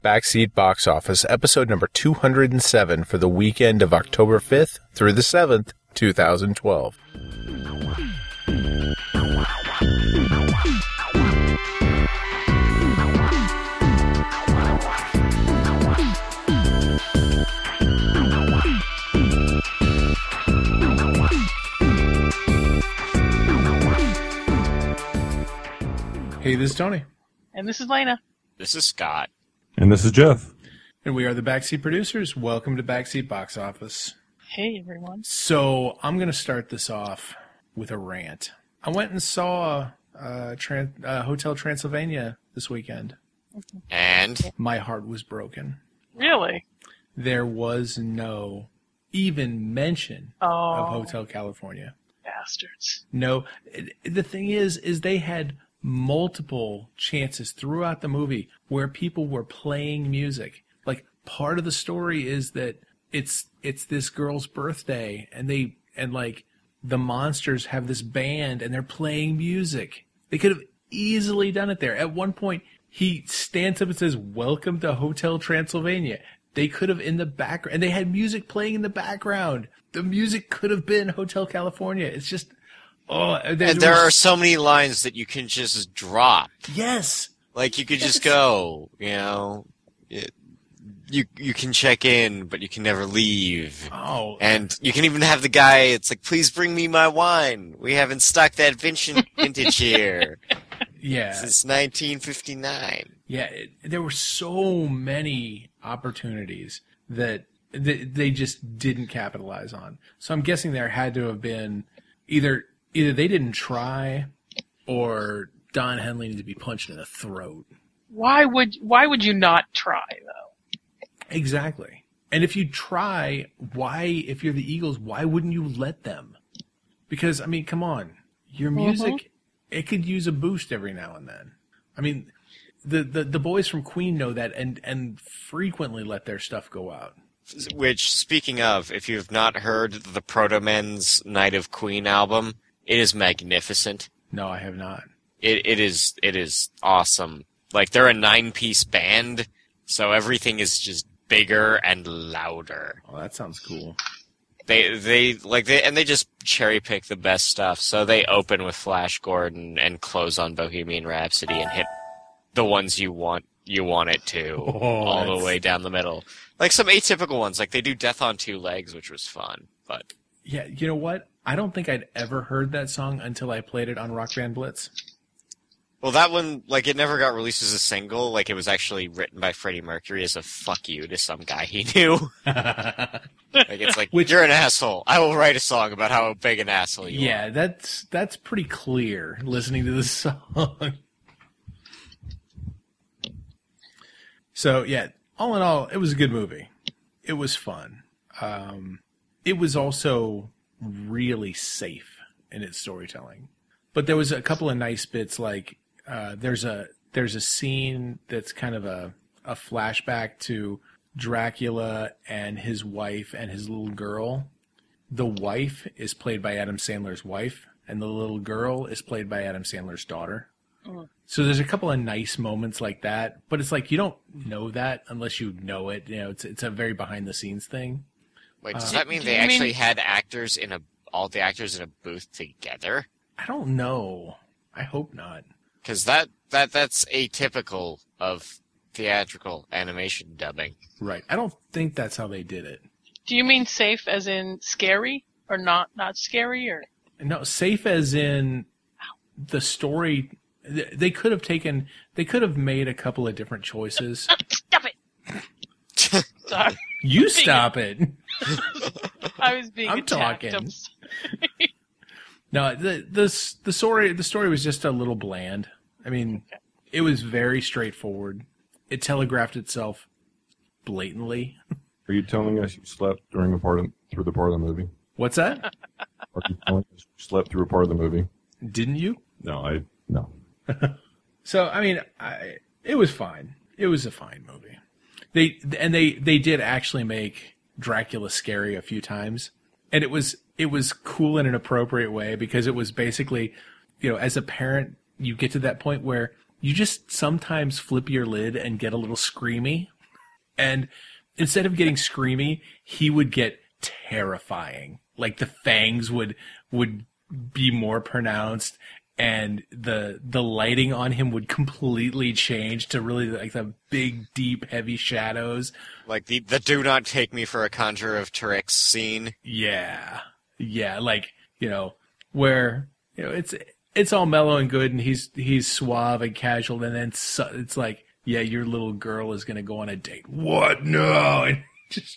Backseat Box Office, episode number 207 for the weekend of October 5th through the 7th, 2012. Hey, this is Tony. And this is Lena. This is Scott. And this is Jeff. And we are the Backseat Producers. Welcome to Backseat Box Office. Hey, everyone. So, I'm going to start this off with a rant. I went and saw Hotel Transylvania this weekend. And? My heart was broken. Really? There was no even mention of Hotel California. Bastards. No. The thing is they had multiple chances throughout the movie where people were playing music. Like, part of the story is that it's this girl's birthday, and the monsters have this band and they're playing music. They could have easily done it there. At one point, he stands up and says, "Welcome to Hotel Transylvania." They could have in the background, and they had music playing in the background. The music could have been Hotel California. It's just, there are so many lines that you can just drop. Yes. Like, you could just go, you can check in, but you can never leave. Oh. And you can even have the guy, it's like, "Please bring me my wine. We haven't stocked that vintage here." Yeah. Since 1959. Yeah, there were so many opportunities that they just didn't capitalize on. So I'm guessing there had to have been either they didn't try, or Don Henley needed to be punched in the throat. Why would you not try, though? Exactly. And if you try, if you're the Eagles, why wouldn't you let them? Because, I mean, come on. Your music, it could use a boost every now and then. I mean, the boys from Queen know that and frequently let their stuff go out. Which, speaking of, if you've not heard the Proto Men's Night of Queen album, it is magnificent. No, I have not. It is awesome. Like, they're a 9-piece band, so everything is just bigger and louder. Oh, that sounds cool. They just cherry pick the best stuff. So they open with Flash Gordon and close on Bohemian Rhapsody and hit the ones you want it to, all the way down the middle. Like some atypical ones, like they do Death on Two Legs, which was fun. But yeah, you know what? I don't think I'd ever heard that song until I played it on Rock Band Blitz. Well, that one, like, it never got released as a single. Like, it was actually written by Freddie Mercury as a fuck you to some guy he knew. Like, it's like, you're an asshole. I will write a song about how big an asshole you are. Yeah, that's pretty clear, listening to this song. So, yeah, all in all, it was a good movie. It was fun. It was also really safe in its storytelling. But there was a couple of nice bits, like there's a scene that's kind of a flashback to Dracula and his wife and his little girl. The wife is played by Adam Sandler's wife, and the little girl is played by Adam Sandler's daughter. So there's a couple of nice moments like that, but it's like you don't know that unless you know it. You know, it's a very behind the scenes thing. Wait, does that mean they actually had all the actors in a booth together? I don't know. I hope not. Because that's atypical of theatrical animation dubbing. Right. I don't think that's how they did it. Do you mean safe as in scary, or not scary, or? No, safe as in the story. They could have made a couple of different choices. Stop it! Sorry. You stop it. I was being I'm attacked. talking. I'm sorry. No, the story was just a little bland. I mean, It was very straightforward. It telegraphed itself blatantly. Are you telling us you slept through the part of the movie? What's that? Are you telling us you slept through a part of the movie? Didn't you? No. So, I mean, it was fine. It was a fine movie. They did actually make Dracula scary a few times, and it was cool in an appropriate way, because it was basically, as a parent, you get to that point where you just sometimes flip your lid and get a little screamy. And instead of getting screamy, he would get terrifying. Like the fangs would be more pronounced, and the lighting on him would completely change to really like the big, deep, heavy shadows. Like the "Do not take me for a conjurer of tricks" scene. Yeah, like where it's all mellow and good, and he's suave and casual, and then it's like, yeah, your little girl is gonna go on a date. What? No, and just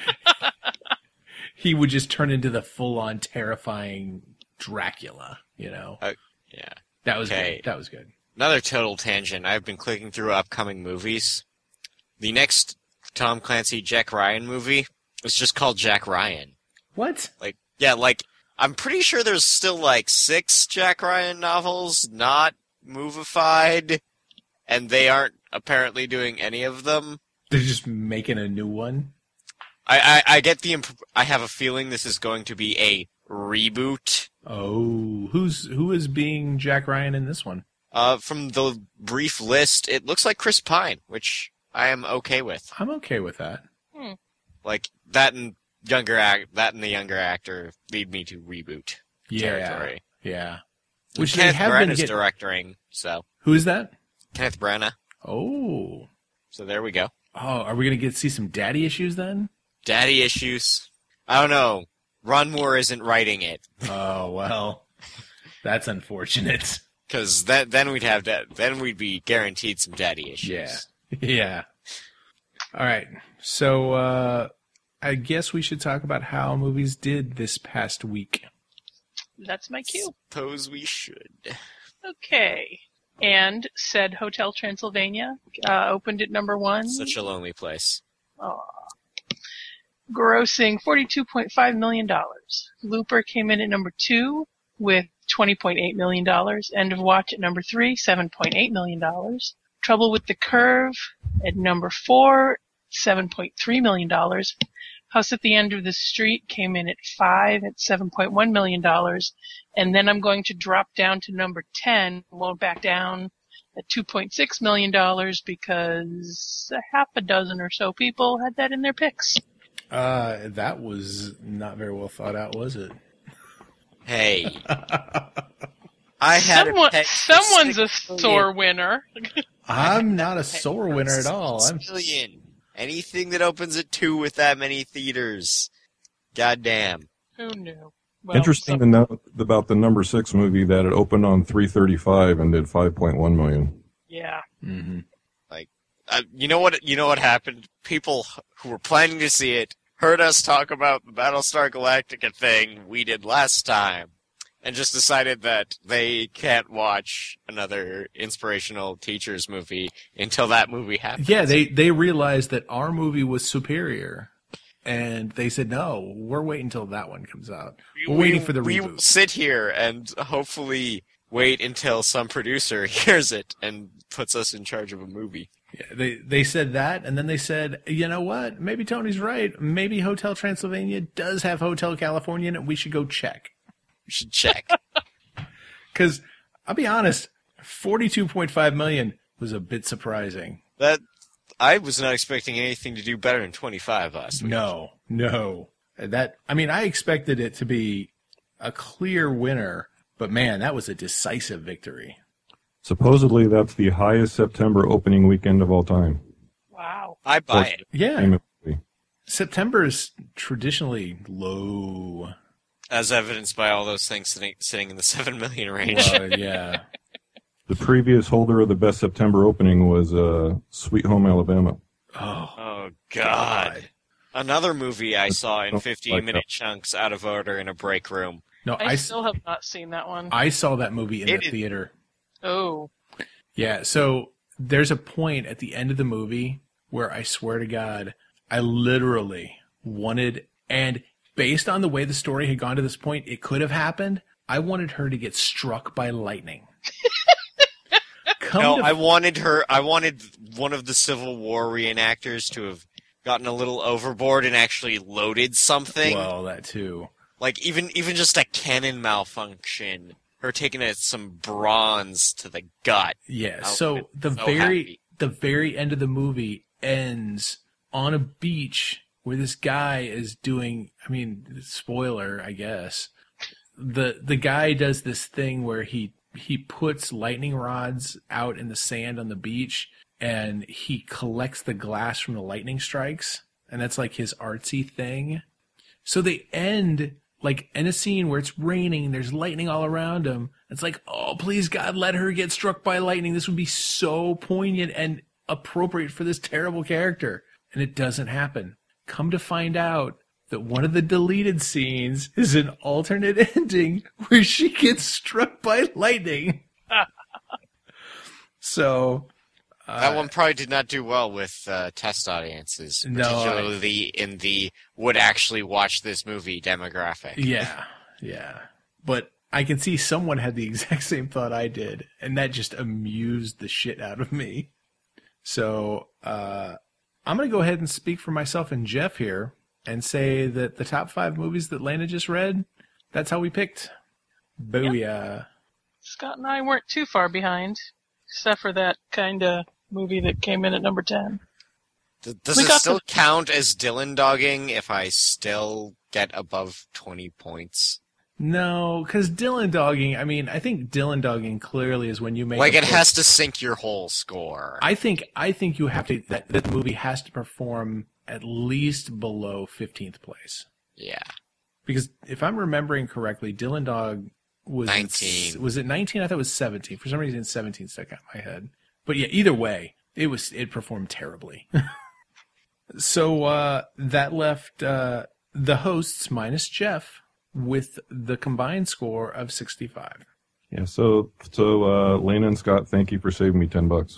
he would just turn into the full-on terrifying Dracula. Yeah. That was Okay. good. That was good. Another total tangent. I've been clicking through upcoming movies. The next Tom Clancy Jack Ryan movie is just called Jack Ryan. What? I'm pretty sure there's still 6 Jack Ryan novels not movified, and they aren't apparently doing any of them. They're just making a new one. I get I have a feeling this is going to be a reboot. Oh, who is being Jack Ryan in this one? From the brief list, it looks like Chris Pine, which I am okay with. I'm okay with that. Like that and the younger actor lead me to reboot territory. Yeah. Which they Kenneth have Branagh been is hit- directing, so Who is that? Kenneth Branagh. Oh. So there we go. Oh, are we gonna see some daddy issues then? Daddy issues. I don't know. Ron Moore isn't writing it, Oh well, that's unfortunate. because then we'd be guaranteed some daddy issues. Yeah. All right. So I guess we should talk about how movies did this past week. That's my cue. Suppose we should. Okay. And said Hotel Transylvania opened at number 1. Such a lonely place. Grossing $42.5 million. Looper came in at number 2 with $20.8 million. End of Watch at number 3, $7.8 million. Trouble with the Curve at number 4, $7.3 million. House at the End of the Street came in at 5 at $7.1 million. And then I'm going to drop down to number 10, won't back down, at $2.6 million because a half a dozen or so people had that in their picks. That was not very well thought out, was it? Hey. I had Someone's a sore winner. I'm not a sore winner at all. I'm million. Anything that opens at 2 with that many theaters. Goddamn. Who knew? Well, Interesting to note about the number 6 movie that it opened on 335 and did 5.1 million. Yeah. Mm-hmm. You know what happened? People who were planning to see it heard us talk about the Battlestar Galactica thing we did last time, and just decided that they can't watch another inspirational teachers movie until that movie happens. Yeah, they realized that our movie was superior, and they said, no, we're waiting until that one comes out. We're waiting for the We will reboot. sit here and hopefully wait until some producer hears it and puts us in charge of a movie. Yeah, they said that, and then they said, you know what? Maybe Tony's right. Maybe Hotel Transylvania does have Hotel California in it. We should go check. We should check. Because I'll be honest, 42.5 million was a bit surprising. That I was not expecting anything to do better than 25 last week. No. I expected it to be a clear winner, but man, that was a decisive victory. Supposedly, that's the highest September opening weekend of all time. Wow. I buy it. Yeah. Famous movie. September is traditionally low. As evidenced by all those things sitting in the 7 million range. Well, yeah. The previous holder of the best September opening was Sweet Home Alabama. Oh, God. Another movie I saw in Don't 15-minute like chunks out of order in a break room. No, I still have not seen that one. I saw that movie in the It is- theater. Oh. Yeah, so there's a point at the end of the movie where I swear to God, I literally wanted, and based on the way the story had gone to this point, it could have happened. I wanted her to get struck by lightning. I wanted one of the Civil War reenactors to have gotten a little overboard and actually loaded something. Well, that too. Like even just a cannon malfunction her taking some bronze to the gut. Yeah. I So would've the been so very happy. the very end of the movie ends on a beach where this guy is doing. I mean, spoiler, I guess. The guy does this thing where he puts lightning rods out in the sand on the beach, and he collects the glass from the lightning strikes, and that's like his artsy thing. So they end like in a scene where it's raining, there's lightning all around him. It's like, oh, please God, let her get struck by lightning. This would be so poignant and appropriate for this terrible character. And it doesn't happen. Come to find out that one of the deleted scenes is an alternate ending where she gets struck by lightning. So That one probably did not do well with test audiences, No, particularly in the would actually watch this movie demographic. yeah. But I can see someone had the exact same thought I did, and that just amused the shit out of me. So I'm going to go ahead and speak for myself and Jeff here and say that the top 5 movies that Lana just read, that's how we picked. Booyah. Scott and I weren't too far behind, except for that kind of movie that came in at number 10. Does We it got still count as Dylan dogging if I still get above 20 points? No, because Dylan dogging, I mean, I think Dylan dogging clearly is when you make Like a it has to sink your whole score. I think you have to, that the movie has to perform at least below 15th place. Yeah. Because if I'm remembering correctly, Dylan Dog was 19. Was it 19? I thought it was 17. For some reason, 17 stuck out in my head. But yeah, either way, it performed terribly. So that left the hosts minus Jeff with the combined score of 65. Yeah, so Lana and Scott, thank you for saving me $10.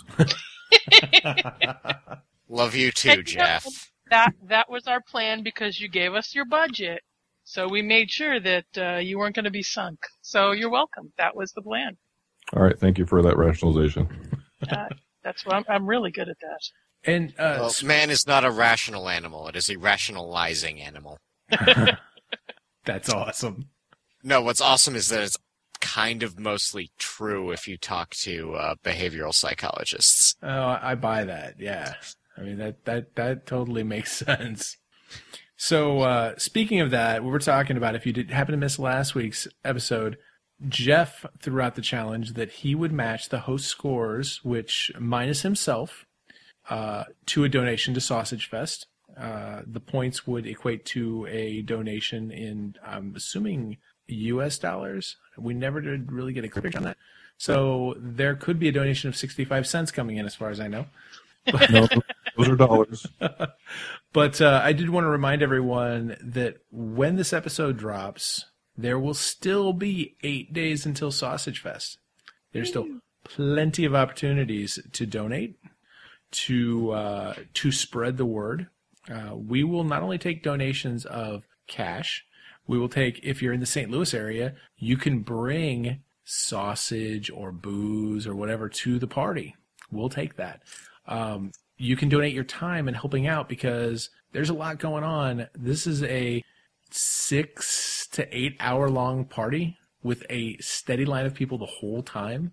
Love you too, Jeff. That was our plan because you gave us your budget. So we made sure that you weren't going to be sunk. So you're welcome. That was the plan. All right, thank you for that rationalization. That's what I'm really good at that. And Well, man is not a rational animal. It is a rationalizing animal. that's awesome. No, what's awesome is that it's kind of mostly true if you talk to behavioral psychologists. Oh, I buy that. Yeah. I mean, that totally makes sense. So, speaking of that, we were talking about, if you did happen to miss last week's episode, Jeff threw out the challenge that he would match the host scores, which minus himself, to a donation to Sausage Fest. The points would equate to a donation in, I'm assuming, U.S. dollars. We never did really get a clear picture on that. So there could be a donation of 65 cents coming in, as far as I know. No, those are dollars. But I did want to remind everyone that when this episode drops, there will still be 8 days until Sausage Fest. There's still plenty of opportunities to donate, to spread the word. We will not only take donations of cash, we will take, if you're in the St. Louis area, you can bring sausage or booze or whatever to the party. We'll take that. You can donate your time in helping out because there's a lot going on. This is a 6 to 8 hour long party with a steady line of people the whole time.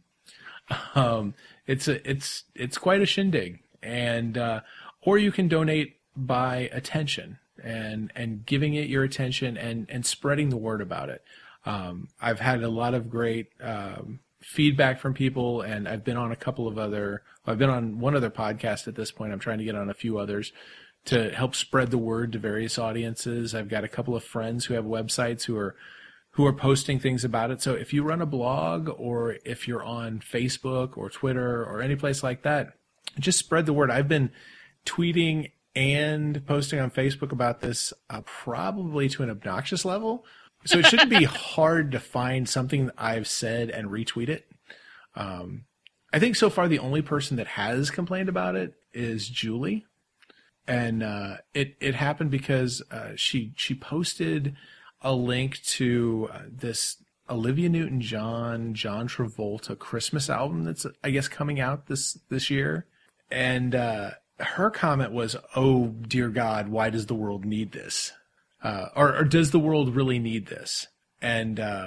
It's quite a shindig, and or you can donate by attention and giving it your attention and spreading the word about it. I've had a lot of great feedback from people, and I've been on I've been on one other podcast at this point. I'm trying to get on a few others to help spread the word to various audiences. I've got a couple of friends who have websites who are posting things about it. So if you run a blog, or if you're on Facebook or Twitter or any place like that, just spread the word. I've been tweeting and posting on Facebook about this probably to an obnoxious level. So it shouldn't be hard to find something that I've said and retweet it. I think so far the only person that has complained about it is Julie. And it happened because she posted a link to this Olivia Newton-John, John Travolta Christmas album that's, I guess, coming out this year. And her comment was, "Oh, dear God, why does the world need this? Or does the world really need this?" And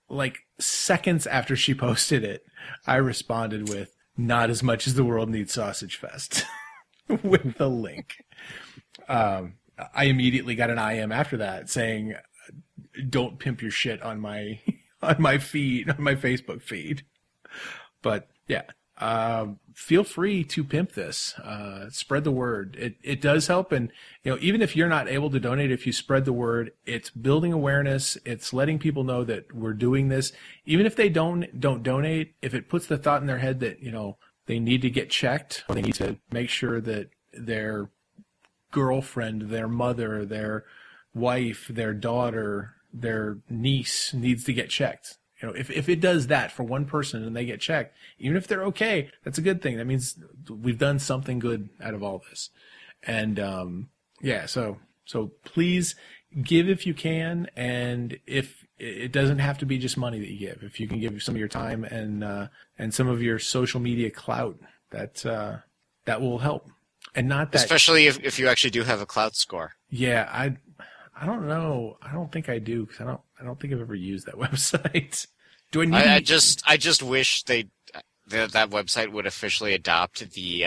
like seconds after she posted it, I responded with, "Not as much as the world needs Sausage Fest," with the link. I immediately got an IM after that saying, "Don't pimp your shit on my feed, on my Facebook feed." But yeah, feel free to pimp this. Spread the word. It does help, and even if you're not able to donate, if you spread the word, it's building awareness. It's letting people know that we're doing this. Even if they don't donate, if it puts the thought in their head that they need to get checked, or they need to make sure that their girlfriend, their mother, their wife, their daughter, their niece needs to get checked. If it does that for one person and they get checked, even if they're okay, that's a good thing. That means we've done something good out of all this. And so please give if you can, and if it doesn't have to be just money that you give. If you can give some of your time and some of your social media clout, that will help. And not that, especially if you actually do have a clout score. Yeah, I don't know. I don't think I do, because I don't think I've ever used that website. Do I need? I just wish that website would officially adopt the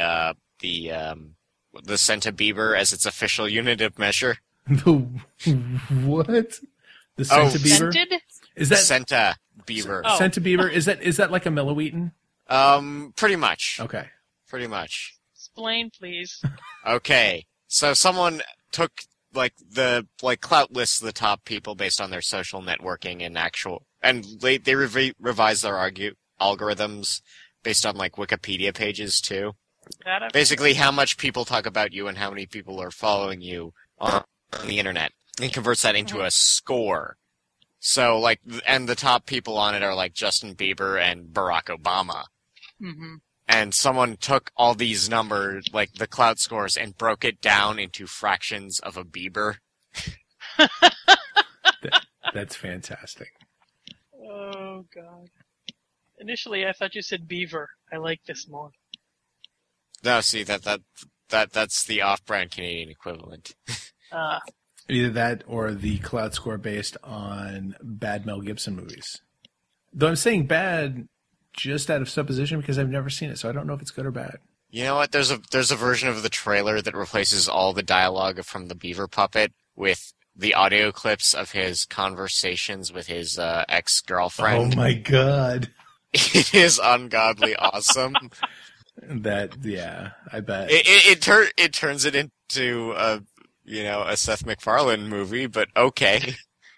Senta Bieber as its official unit of measure. The what? The Senta Bieber? Scented? Is that Senta Bieber? Oh. Senta Bieber? Is that like a Milliwheaton? Pretty much. Okay. Pretty much. Explain, please. Okay, so someone took the clout lists the top people based on their social networking and they revised their algorithms based on Wikipedia pages too. Basically, how much people talk about you and how many people are following you on the internet, and converts that into a score. So and the top people on it are Justin Bieber and Barack Obama. Mm-hmm. And someone took all these numbers, the clout scores, and broke it down into fractions of a Bieber. That's fantastic. Oh, God. Initially, I thought you said beaver. I like this more. No, see, that's the off-brand Canadian equivalent. Either that or the clout score based on bad Mel Gibson movies. Though I'm saying bad just out of supposition because I've never seen it, so I don't know if it's good or bad. You know what? There's a version of the trailer that replaces all the dialogue from the Beaver Puppet with the audio clips of his conversations with his ex-girlfriend. Oh my God. It is ungodly awesome. I bet. It turns it into a Seth MacFarlane movie, but okay.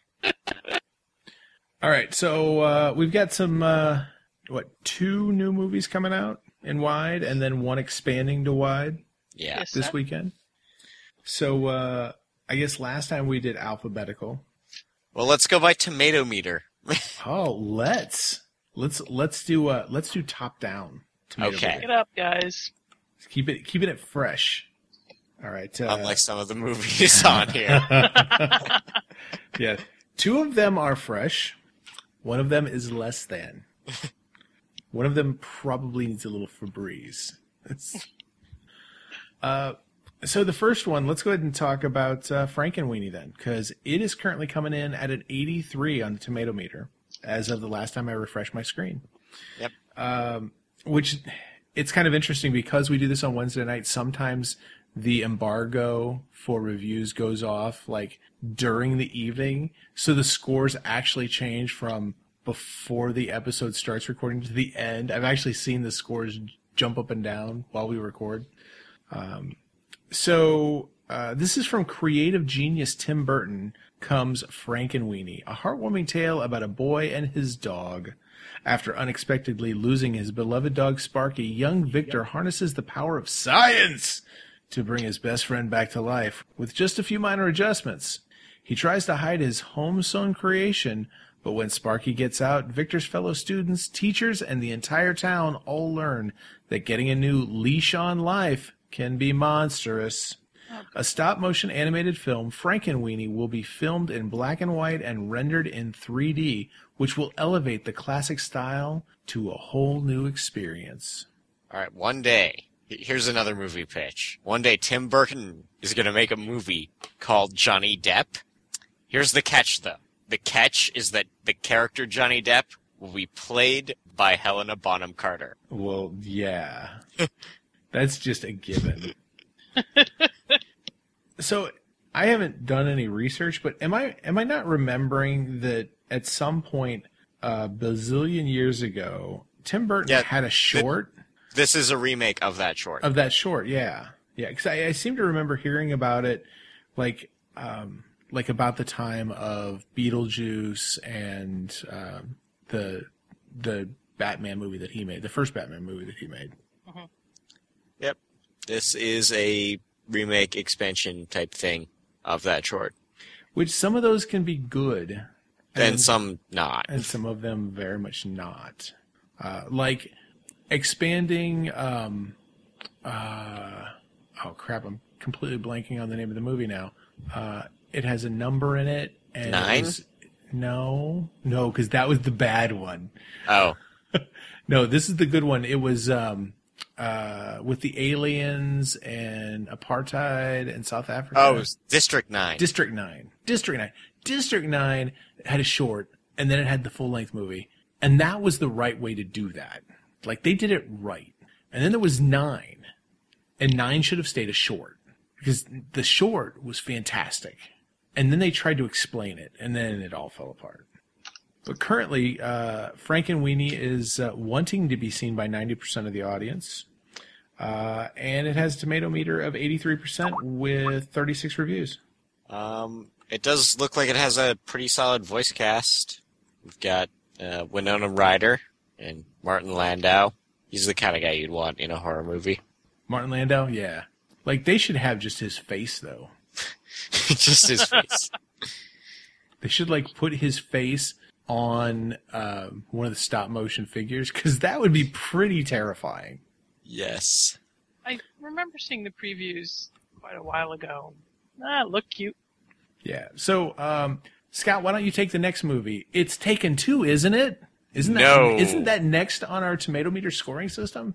All right, so we've got some 2 new movies coming out in wide, and then 1 expanding to wide. Yeah, this weekend. So I guess last time we did alphabetical. Well, let's go by tomato meter. Oh, let's do top down. Okay, pick it up, guys. Keep it fresh. All right. Unlike some of the movies on here. Yeah, 2 of them are fresh. 1 of them is less than. One of them probably needs a little Febreze. So the first one, let's go ahead and talk about Frankenweenie then, because it is currently coming in at an 83 on the tomato meter as of the last time I refreshed my screen. Yep. Which it's kind of interesting because we do this on Wednesday night. Sometimes the embargo for reviews goes off during the evening, so the scores actually change from before the episode starts recording to the end. I've actually seen the scores jump up and down while we record. So this is from creative genius Tim Burton comes Frankenweenie, a heartwarming tale about a boy and his dog. After unexpectedly losing his beloved dog Sparky, young Victor harnesses the power of science to bring his best friend back to life with just a few minor adjustments. He tries to hide his home-sewn creation, but when Sparky gets out, Victor's fellow students, teachers, and the entire town all learn that getting a new leash on life can be monstrous. A stop-motion animated film, Frankenweenie, will be filmed in black and white and rendered in 3D, which will elevate the classic style to a whole new experience. All right, one day, here's another movie pitch. One day, Tim Burton is going to make a movie called Johnny Depp. Here's the catch, though. the catch is that the character Johnny Depp will be played by Helena Bonham Carter. Well, yeah. That's just a given. So I haven't done any research, but am I not remembering that at some point a bazillion years ago, Tim Burton had a short? This is a remake of that short. Yeah. Yeah, because I seem to remember hearing about it like about the time of Beetlejuice and the Batman movie that he made, the first Batman movie that he made. Mm-hmm. Yep. This is a remake expansion type thing of that short. Which some of those can be good. And some not. And some of them very much not. Like expanding, oh crap, I'm completely blanking on the name of the movie now. It has a number in it. And 9? No, because that was the bad one. Oh. No, this is the good one. It was with the aliens and apartheid in South Africa. Oh, it was District 9. District 9 had a short, and then it had the full-length movie. And that was the right way to do that. Like, they did it right. And then there was 9. And 9 should have stayed a short. Because the short was fantastic. And then they tried to explain it, and then it all fell apart. But currently, Frankenweenie is wanting to be seen by 90% of the audience. And it has a tomato meter of 83% with 36 reviews. It does look like it has a pretty solid voice cast. We've got Winona Ryder and Martin Landau. He's the kind of guy you'd want in a horror movie. Martin Landau? Yeah. Like, they should have just his face, though. Just his face. They should, like, put his face on one of the stop-motion figures, because that would be pretty terrifying. Yes. I remember seeing the previews quite a while ago. Look cute. Yeah. So, Scott, why don't you take the next movie? It's Taken 2, isn't it? Isn't that next on our tomato meter scoring system?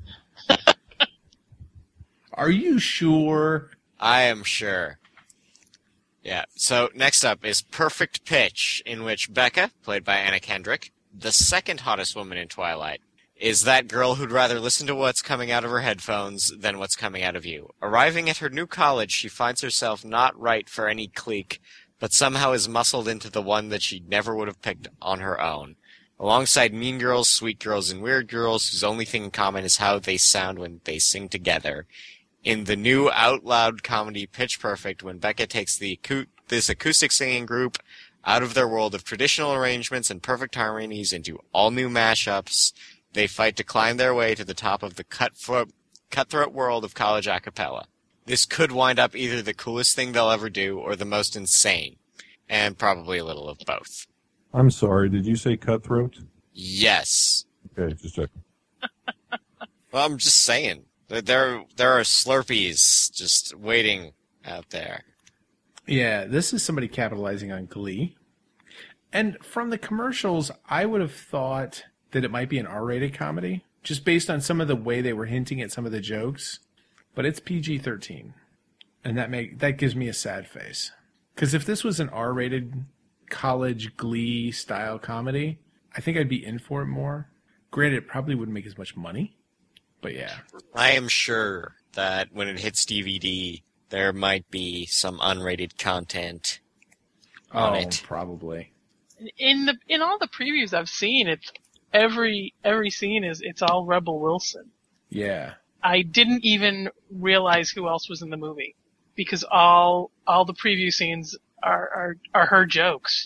Are you sure? I am sure. Yeah. So next up is Perfect Pitch, in which Becca, played by Anna Kendrick, the second hottest woman in Twilight, is that girl who'd rather listen to what's coming out of her headphones than what's coming out of you. Arriving at her new college, she finds herself not right for any clique, but somehow is muscled into the one that she never would have picked on her own. Alongside mean girls, sweet girls, and weird girls whose only thing in common is how they sound when they sing together. In the new out-loud comedy Pitch Perfect, when Becca takes this acoustic singing group out of their world of traditional arrangements and perfect harmonies into all-new mashups, they fight to climb their way to the top of the cutthroat world of college a cappella. This could wind up either the coolest thing they'll ever do or the most insane, and probably a little of both. I'm sorry, did you say cutthroat? Yes. Okay, just checking. Well, I'm just saying. There are Slurpees just waiting out there. Yeah, this is somebody capitalizing on Glee. And from the commercials, I would have thought that it might be an R-rated comedy, just based on some of the way they were hinting at some of the jokes. But it's PG-13, and that gives me a sad face. Because if this was an R-rated college Glee-style comedy, I think I'd be in for it more. Granted, it probably wouldn't make as much money, but yeah. I am sure that when it hits DVD, there might be some unrated content on it. Probably. In all the previews I've seen, it's every scene it's all Rebel Wilson. Yeah. I didn't even realize who else was in the movie because all the preview scenes are her jokes.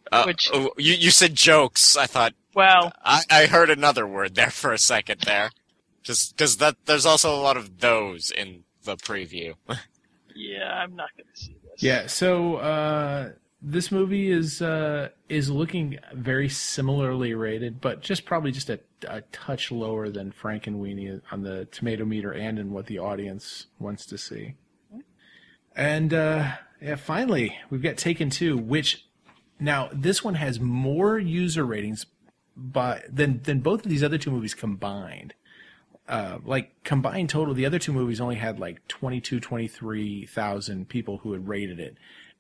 You said jokes. I thought. Well, I heard another word there for a second there, just because there's also a lot of those in the preview. Yeah, I'm not going to see this. Yeah. So this movie is looking very similarly rated, but probably just a touch lower than Frankenweenie on the tomato meter and in what the audience wants to see. And finally, we've got Taken 2, which now this one has more user ratings than both of these other two movies combined. Combined total, the other two movies only had 23,000 people who had rated it.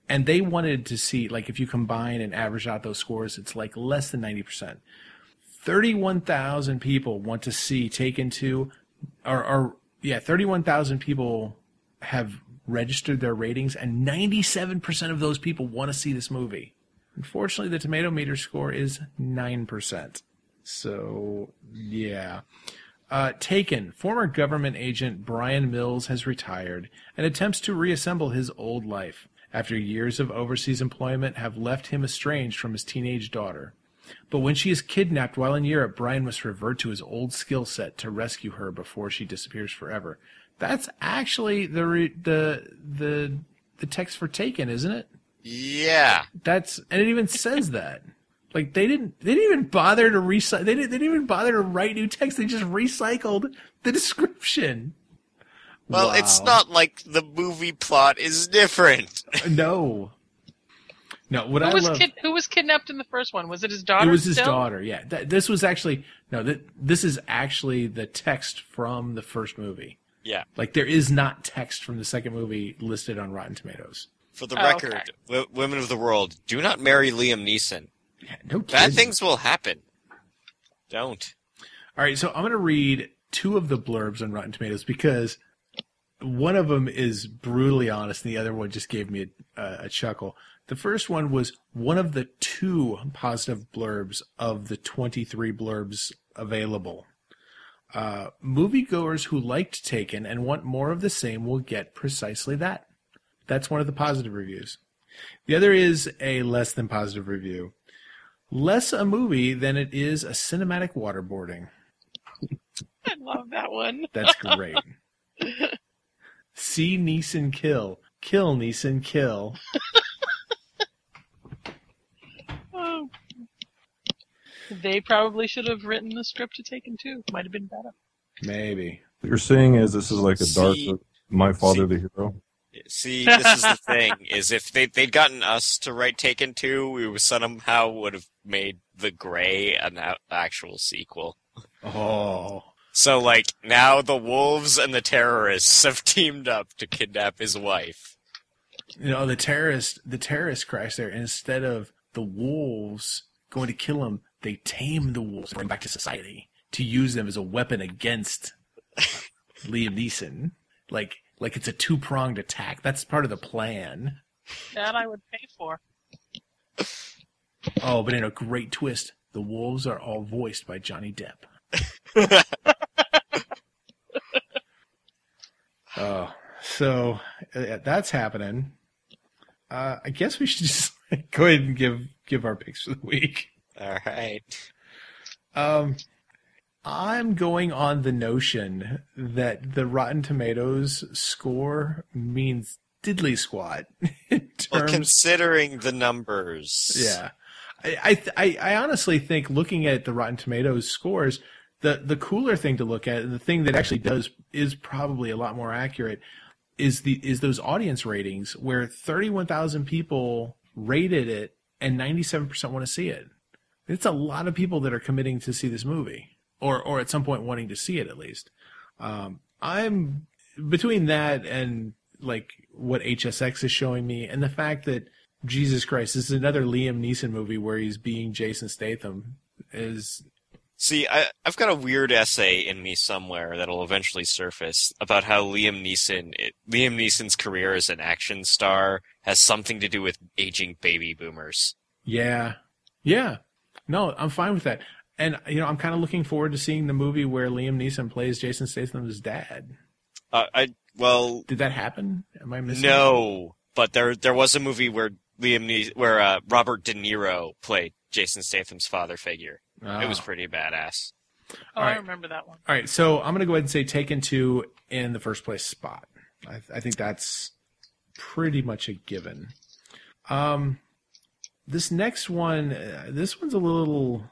And they wanted to see, like, if you combine and average out those scores, it's like less than 90%. 31,000 people want to see Taken 2, 31,000 people have registered their ratings, and 97% of those people want to see this movie. Unfortunately, the tomato meter score is 9%. So, yeah. Taken, former government agent Brian Mills has retired and attempts to reassemble his old life after years of overseas employment have left him estranged from his teenage daughter. But when she is kidnapped while in Europe, Brian must revert to his old skill set to rescue her before she disappears forever. That's actually the text for Taken, isn't it? Yeah. And it even says that. Like they didn't even bother to recycle. They didn't even bother to write new text. They just recycled the description. Well, Wow. It's not like the movie plot is different. No. What I love. Who was kidnapped in the first one? Was it his daughter? It was his still? daughter. Yeah. This was actually this is actually the text from the first movie. Yeah. Like there is not text from the second movie listed on Rotten Tomatoes. For the record, women of the world, do not marry Liam Neeson. Yeah, no kidding. Bad things will happen. Don't. All right, so I'm going to read two of the blurbs on Rotten Tomatoes because one of them is brutally honest and the other one just gave me a chuckle. The first one was one of the 2 positive blurbs of the 23 blurbs available. Moviegoers who liked Taken and want more of the same will get precisely that. That's one of the positive reviews. The other is a less than positive review. Less a movie than it is a cinematic waterboarding. I love that one. That's great. See Neeson kill. Kill Neeson kill. Oh. They probably should have written the script to Taken 2. Might have been better. Maybe. What you're saying is this is like a dark My Father the Hero? See, this is the thing, is if they'd gotten us to write Taken 2, we somehow would have made The Grey an actual sequel. Oh. So, like, now the wolves and the terrorists have teamed up to kidnap his wife. You know, the terrorist crash there. Instead of the wolves going to kill him, they tame the wolves, bring back to society to use them as a weapon against Liam Neeson. Like it's a 2-pronged attack. That's part of the plan. That I would pay for. Oh, but in a great twist, the wolves are all voiced by Johnny Depp. Oh, so that's happening. I guess we should just go ahead and give our picks for the week. All right. I'm going on the notion that the Rotten Tomatoes score means diddly squat. Well, considering the numbers. Yeah. I honestly think looking at the Rotten Tomatoes scores, the cooler thing to look at, and the thing that actually is probably a lot more accurate, is those audience ratings where 31,000 people rated it and 97% want to see it. It's a lot of people that are committing to see this movie. Or at some point wanting to see it at least. I'm between that and like what HSX is showing me, and the fact that Jesus Christ, this is another Liam Neeson movie where he's being Jason Statham. See, I've got a weird essay in me somewhere that'll eventually surface about how Liam Neeson's career as an action star has something to do with aging baby boomers. Yeah. No, I'm fine with that. And, I'm kind of looking forward to seeing the movie where Liam Neeson plays Jason Statham's dad. Did that happen? Am I missing? No, but there was a movie where Robert De Niro played Jason Statham's father figure. Oh. It was pretty badass. Oh, Right. I remember that one. All right, so I'm going to go ahead and say Taken 2 in the first place spot. I think that's pretty much a given. This next one, this one's a little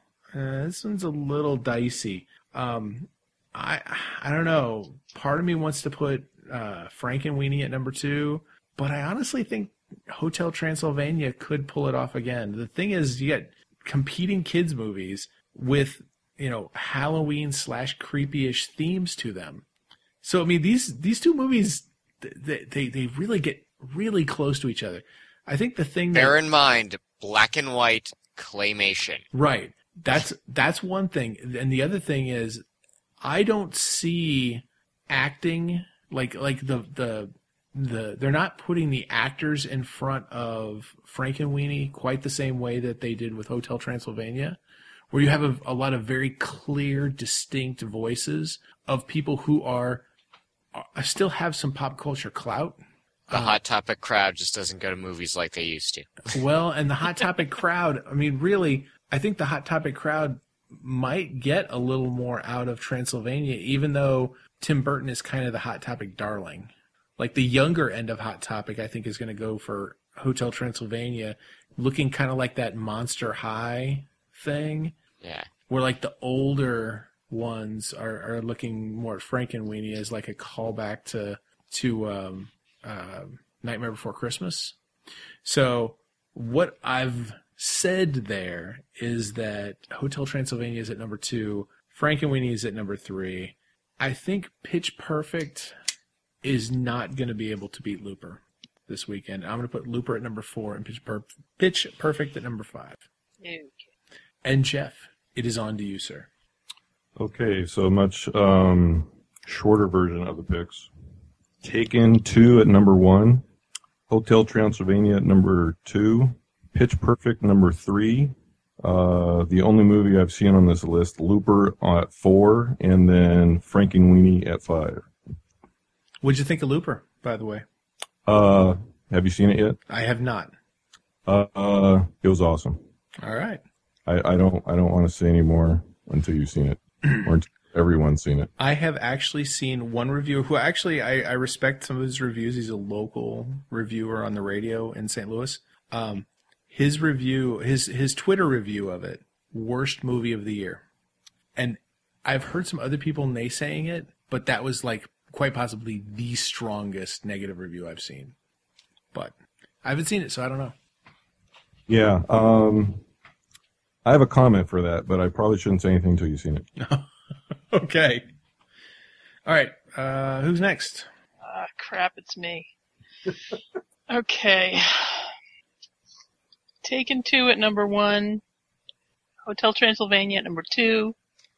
dicey. I don't know. Part of me wants to put Frankenweenie at number 2, but I honestly think Hotel Transylvania could pull it off again. The thing is, you get competing kids movies with Halloween / creepy-ish themes to them. So I mean, these two movies they really get really close to each other. I think the thing that Bear in mind, black and white claymation. right. That's one thing, and the other thing is, I don't see acting like the they're not putting the actors in front of Frankenweenie quite the same way that they did with Hotel Transylvania, where you have a lot of very clear, distinct voices of people who are still have some pop culture clout. The Hot Topic crowd just doesn't go to movies like they used to. Well, and the Hot Topic crowd, I mean, really, I think the Hot Topic crowd might get a little more out of Transylvania, even though Tim Burton is kind of the Hot Topic darling. Like the younger end of Hot Topic, I think, is going to go for Hotel Transylvania, looking kind of like that Monster High thing. Yeah. Where like the older ones are looking more at Frankenweenie as like a callback to Nightmare Before Christmas. So what I've said there is that Hotel Transylvania is at number 2, Frankenweenie is at number 3. I think Pitch Perfect is not going to be able to beat Looper this weekend. I'm going to put Looper at number 4 and Pitch Perfect at number 5. Okay. And Jeff, it is on to you, sir. Okay, so much shorter version of the picks. Taken 2 at number 1. Hotel Transylvania at number 2. Pitch Perfect number 3. The only movie I've seen on this list, Looper at 4, and then Frankenweenie at 5. What'd you think of Looper, by the way? Have you seen it yet? I have not. It was awesome. All right. I don't want to say any more until you've seen it, or until everyone's seen it. I have actually seen one reviewer who actually I respect some of his reviews. He's a local reviewer on the radio in St. Louis. His review, his Twitter review of it, worst movie of the year. And I've heard some other people naysaying it, but that was like quite possibly the strongest negative review I've seen. But I haven't seen it, so I don't know. Yeah, I have a comment for that, but I probably shouldn't say anything until you've seen it. Okay. All right. Who's next? Crap, it's me. Okay. Taken 2 at number 1. Hotel Transylvania at number 2.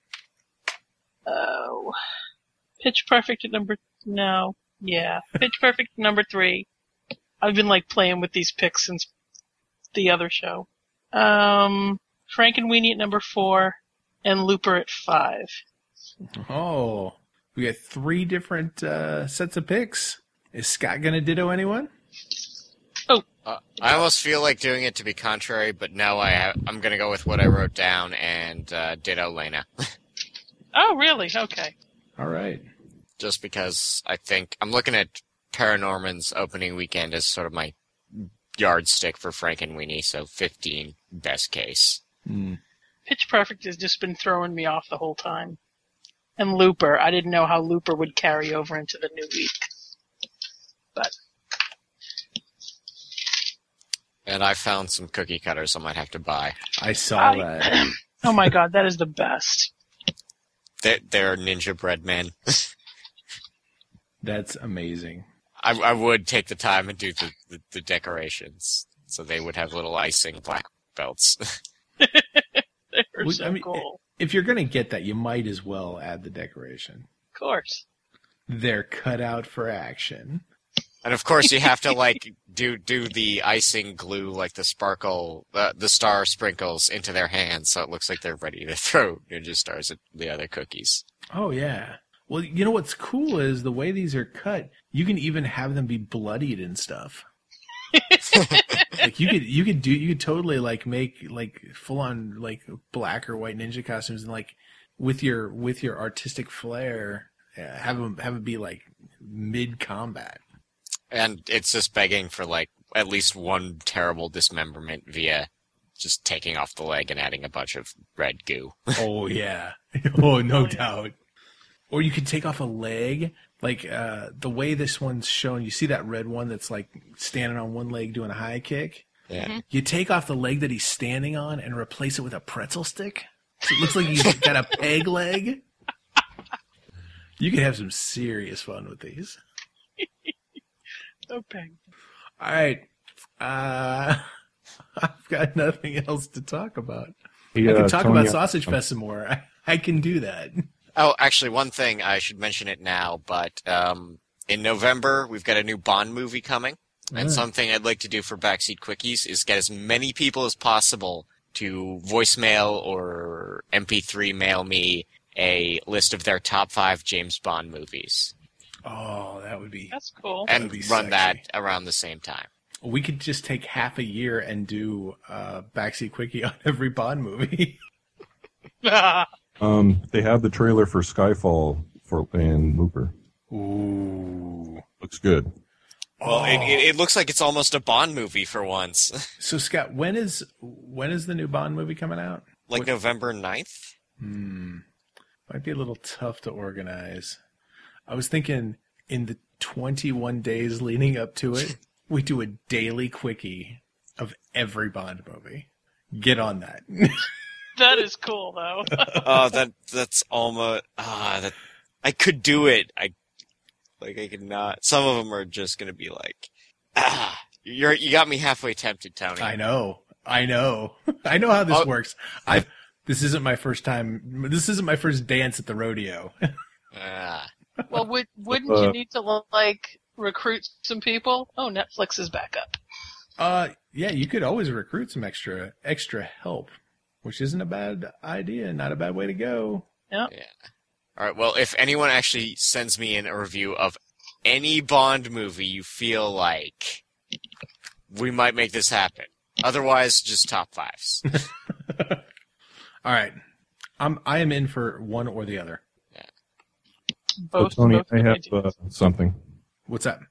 Oh. Pitch Perfect at number... No. Yeah. Pitch Perfect at number 3. I've been, playing with these picks since the other show. Frankenweenie at number 4. And Looper at 5. Oh. We got 3 different sets of picks. Is Scott going to ditto anyone? I almost feel like doing it to be contrary, but no, I'm going to go with what I wrote down and ditto Lena. Oh, really? Okay. All right. Just because I think I'm looking at Paranorman's opening weekend as sort of my yardstick for Frankenweenie, so 15 best case. Pitch Perfect has just been throwing me off the whole time. And Looper, I didn't know how Looper would carry over into the new week. But... And I found some cookie cutters I might have to buy. I saw that. Oh my god, that is the best. They're Ninja Bread Men. That's amazing. I would take the time and do the decorations, so they would have little icing black belts. They're so cool. If you're going to get that, you might as well add the decoration. Of course. They're cut out for action. And of course, you have to do the icing glue, the sparkle, the star sprinkles into their hands, so it looks like they're ready to throw ninja stars at the other cookies. Oh yeah. Well, you know what's cool is the way these are cut. You can even have them be bloodied and stuff. You could totally make full on black or white ninja costumes and with your artistic flair, have them be mid combat. And it's just begging for at least one terrible dismemberment via just taking off the leg and adding a bunch of red goo. Oh yeah. Oh, no doubt. Or you could take off a leg, the way this one's shown. You see that red one that's standing on one leg doing a high kick? Yeah. Mm-hmm. You take off the leg that he's standing on and replace it with a pretzel stick. So it looks like he's got a peg leg. You could have some serious fun with these. Okay. All right. I've got nothing else to talk about. Hey, I can talk Tony, about Sausage Fest some more. I can do that. Oh, actually, one thing, I should mention it now, but in November, we've got a new Bond movie coming. And something I'd like to do for Backseat Quickies is get as many people as possible to voicemail or MP3 mail me a list of their top 5 James Bond movies. Oh, that would be... That's cool. And be run sexy. that around the same time. We could just take half a year and do Backseat Quickie on every Bond movie. They have the trailer for Skyfall in Looper. Ooh. Looks good. Well, it looks like it's almost a Bond movie for once. So, Scott, when is the new Bond movie coming out? Like November 9th? Might be a little tough to organize. I was thinking in the 21 days leading up to it, we do a daily quickie of every Bond movie. Get on that. That is cool, though. Oh, that's almost... I could do it. I could not. Some of them are just going to be like, you got me halfway tempted, Tony. I know. I know how this works. This isn't my first time. This isn't my first dance at the rodeo. Well, wouldn't you need to, recruit some people? Oh, Netflix is back up. Yeah, you could always recruit some extra help, which isn't a bad idea. Not a bad way to go. Yeah. All right, well, if anyone actually sends me in a review of any Bond movie you feel like, we might make this happen. Otherwise, just top 5s. All right. I am in for one or the other. Both, Tony, both I have ideas. something. What's that?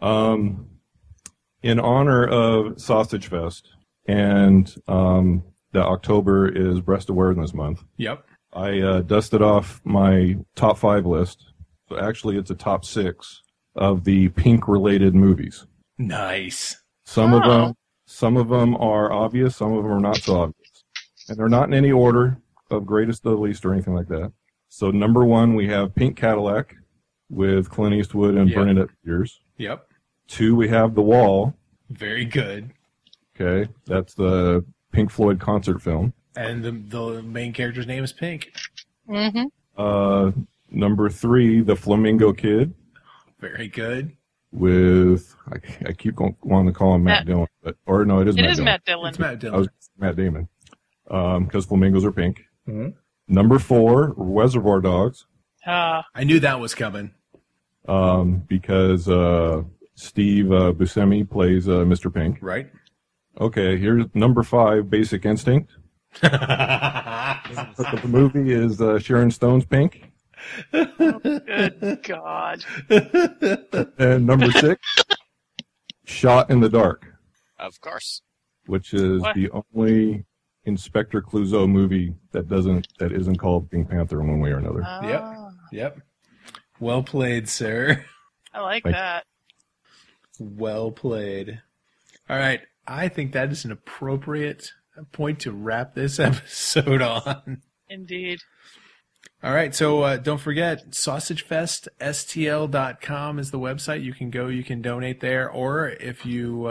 In honor of Sausage Fest, and that October is Breast Awareness Month, Yep. I dusted off my top 5 list. So actually, it's a top 6 of the Pink-related movies. Nice. Some of them are obvious. Some of them are not so obvious, and they're not in any order of greatest to the least or anything like that. So number 1, we have Pink Cadillac with Clint Eastwood and Yep. Bernadette Peters. Yep. 2, we have The Wall. Very good. Okay, that's the Pink Floyd concert film. And the main character's name is Pink. Mm-hmm. Number 3, The Flamingo Kid Very good. with I keep wanting to call him Matt Dillon, it is It Matt is Dillon. Matt Dillon. It's Matt I Dillon. was Matt Damon because flamingos are pink. Mm-hmm. Number 4, Reservoir Dogs, I knew that was coming. because Steve Buscemi plays Mr. Pink. Right? Okay, here's number 5, Basic Instinct. But the movie is Sharon Stone's Pink. Good God. And number 6, Shot in the Dark, Of course. which is What? the only Inspector Clouseau movie that isn't called Pink Panther in one way or another. Yep. Well played, sir. I like Thank that. Well played. All right. I think that is an appropriate point to wrap this episode on. Indeed. All right. So don't forget, sausagefeststl.com is the website. You can go, you can donate there, or if you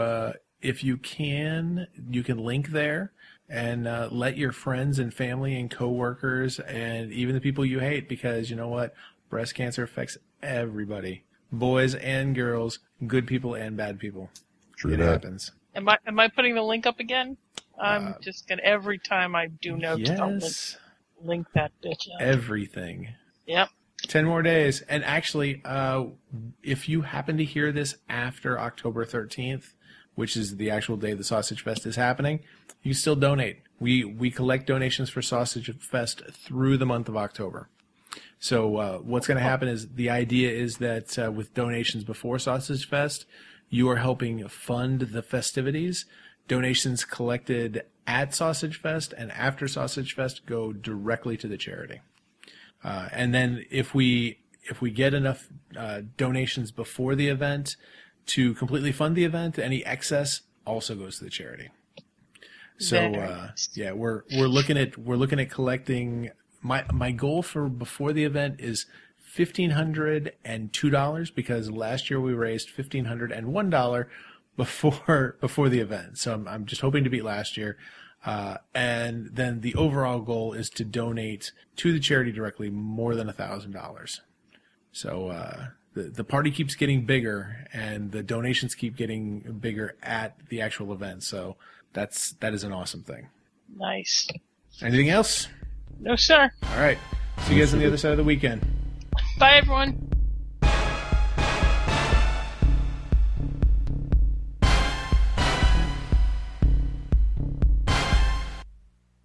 can link there and let your friends and family and coworkers and even the people you hate, because you know what? Breast cancer affects everybody. Boys and girls, good people and bad people. True It that. happens. Am I putting the link up again? I'm just gonna, every time I do notes, I'll Yes. link that bitch up. Everything. Yep. 10 more days. And actually, if you happen to hear this after October 13th, which is the actual day the Sausage Fest is happening, you can still donate. We collect donations for Sausage Fest through the month of October. So what's going to happen is the idea is that with donations before Sausage Fest, you are helping fund the festivities. Donations collected at Sausage Fest and after Sausage Fest go directly to the charity. And then if we get enough donations before the event to completely fund the event, any excess also goes to the charity. So Very nice. yeah, we're looking at collecting. My goal for before the event is $1,502 because last year we raised $1,501, before the event. So I'm just hoping to beat last year. And then the overall goal is to donate to the charity directly more than $1,000. So the party keeps getting bigger, and the donations keep getting bigger at the actual event. So that is an awesome thing. Nice. Anything else? No, sir. All right. See you guys on the other side of the weekend. Bye, everyone.